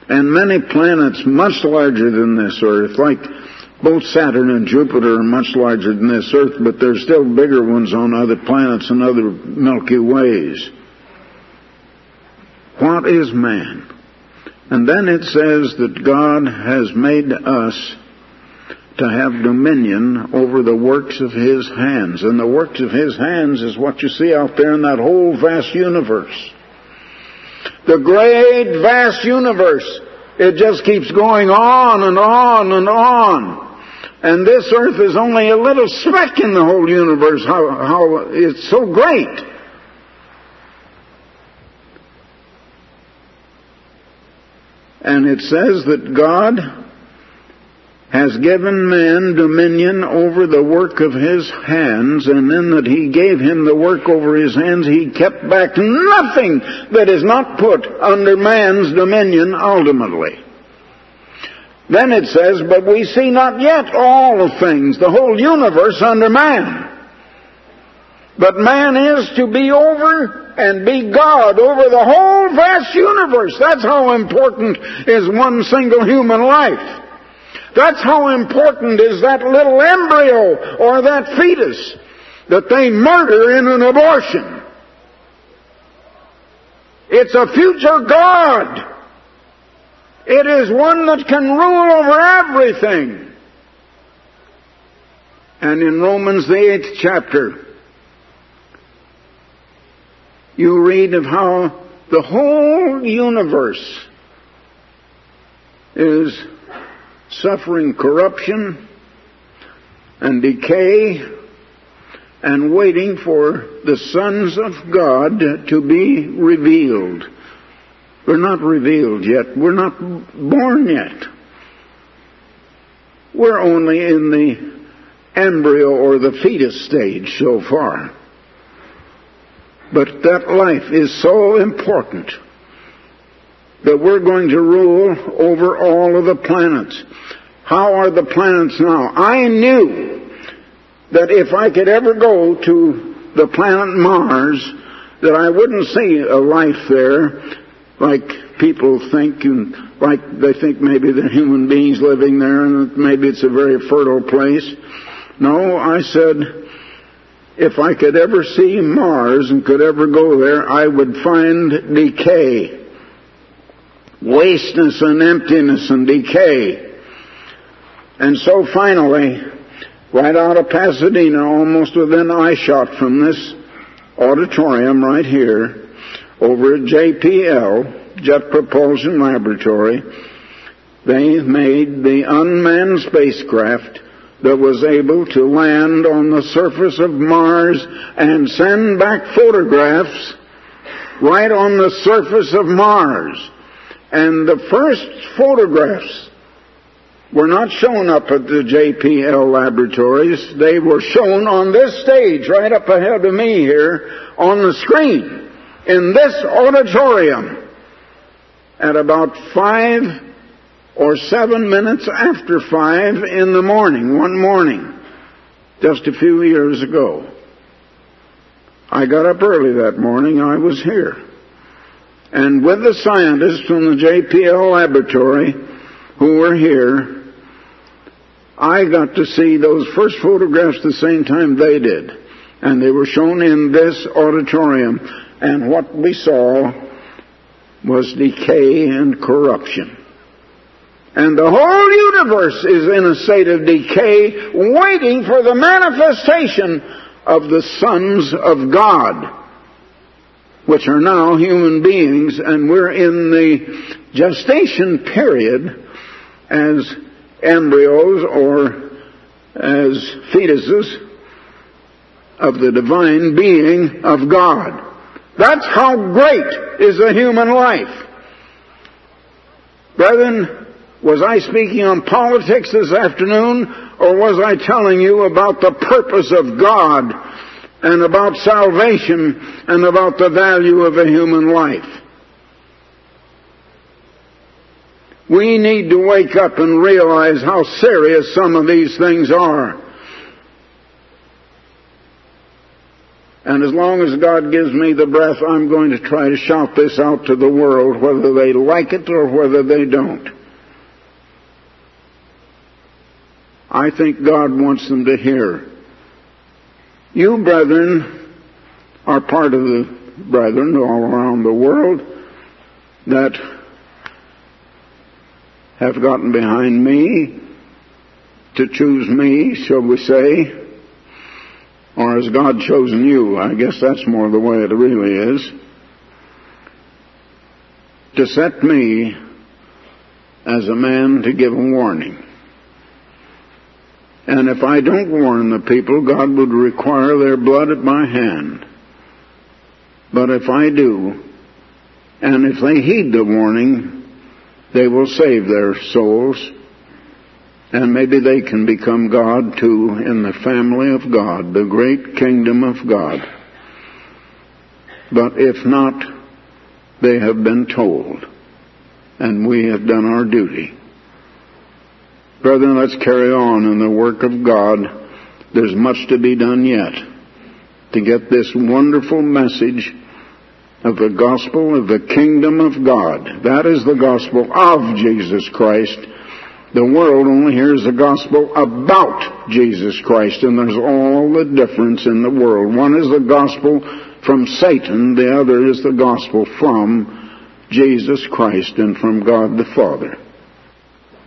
and many planets much larger than this earth, like both Saturn and Jupiter are much larger than this earth, but there's still bigger ones on other planets and other Milky Ways. What is man? And then it says that God has made us to have dominion over the works of His hands. And the works of His hands is what you see out there in that whole vast universe. The great vast universe. It just keeps going on and on and on. And this earth is only a little speck in the whole universe. How it's so great. And it says that God has given man dominion over the work of his hands, and then that He gave him the work over his hands, He kept back nothing that is not put under man's dominion ultimately. Then it says, but we see not yet all things, the whole universe under man. But man is to be over and be God over the whole vast universe. That's how important is one single human life. That's how important is that little embryo or that fetus that they murder in an abortion. It's a future God. It is one that can rule over everything. And in Romans the 8th chapter, you read of how the whole universe is suffering corruption and decay and waiting for the sons of God to be revealed. We're not revealed yet. We're not born yet. We're only in the embryo or the fetus stage so far. But that life is so important that we're going to rule over all of the planets. How are the planets now? I knew that if I could ever go to the planet Mars, that I wouldn't see a life there like people think, and like they think maybe there are human beings living there and that maybe it's a very fertile place. No, I said, if I could ever see Mars and could ever go there, I would find decay. Wasteness and emptiness and decay. And so finally, right out of Pasadena, almost within eyeshot from this auditorium right here, over at JPL, Jet Propulsion Laboratory, they made the unmanned spacecraft that was able to land on the surface of Mars and send back photographs right on the surface of Mars. And the first photographs were not shown up at the JPL laboratories. They were shown on this stage right up ahead of me here on the screen in this auditorium at about 5 or 7 minutes after 5 in the morning, one morning, just a few years ago. I got up early that morning. I was here. And with the scientists from the JPL laboratory who were here, I got to see those first photographs the same time they did. And they were shown in this auditorium. And what we saw was decay and corruption. And the whole universe is in a state of decay, waiting for the manifestation of the sons of God, which are now human beings, and we're in the gestation period as embryos or as fetuses of the divine being of God. That's how great is the human life. Brethren, was I speaking on politics this afternoon, or was I telling you about the purpose of God and about salvation and about the value of a human life? We need to wake up and realize how serious some of these things are. And as long as God gives me the breath, I'm going to try to shout this out to the world, whether they like it or whether they don't. I think God wants them to hear. You, brethren, are part of the brethren all around the world that have gotten behind me to choose me, shall we say, or has God chosen you? I guess that's more the way it really is. To set me as a man to give a warning. And if I don't warn the people, God would require their blood at my hand. But if I do, and if they heed the warning, they will save their souls, and maybe they can become God too in the family of God, the great kingdom of God. But if not, they have been told, and we have done our duty. Brethren, let's carry on in the work of God. There's much to be done yet to get this wonderful message of the gospel of the kingdom of God. That is the gospel of Jesus Christ. The world only hears the gospel about Jesus Christ, and there's all the difference in the world. One is the gospel from Satan, the other is the gospel from Jesus Christ and from God the Father.